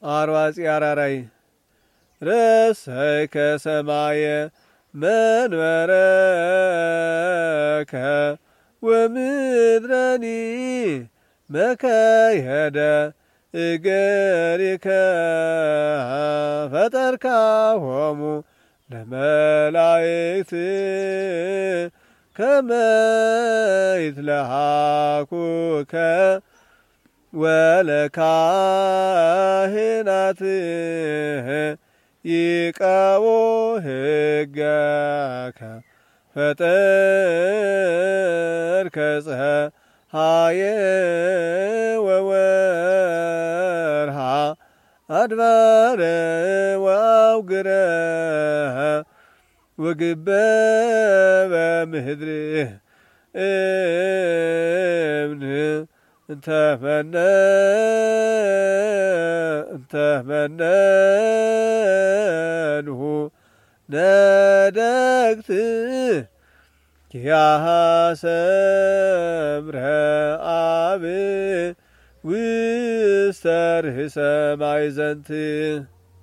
አርዋጺ አራራይ ረሰይከ ሰማየ መንበረከ ወምድረኒ መከየደ እገሪከ ፈጠርካሆሙ ለመላእክት ከመ ይትለሃኩከ ወለካህናት ይቀቡ ሕገከ ፈጠርከ ፀሐየ ወወርሃ አድባረ ወአውግረ ወግበ በምድር እብን እንተመነንሁ ነደግት ኪያሃ ሰምረ አብ ውስተ ርእሰ ማዕዘንት